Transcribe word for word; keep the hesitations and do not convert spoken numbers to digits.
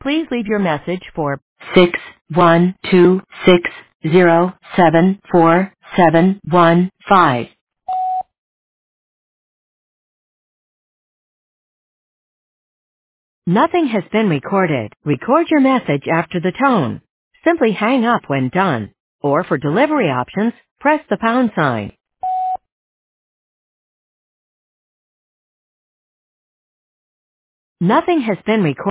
Please leave your message for six one two six zero seven four seven one five. Nothing has been recorded. Record your message after the tone. Simply hang up when done. Or for delivery options, press the pound sign. Nothing has been recorded.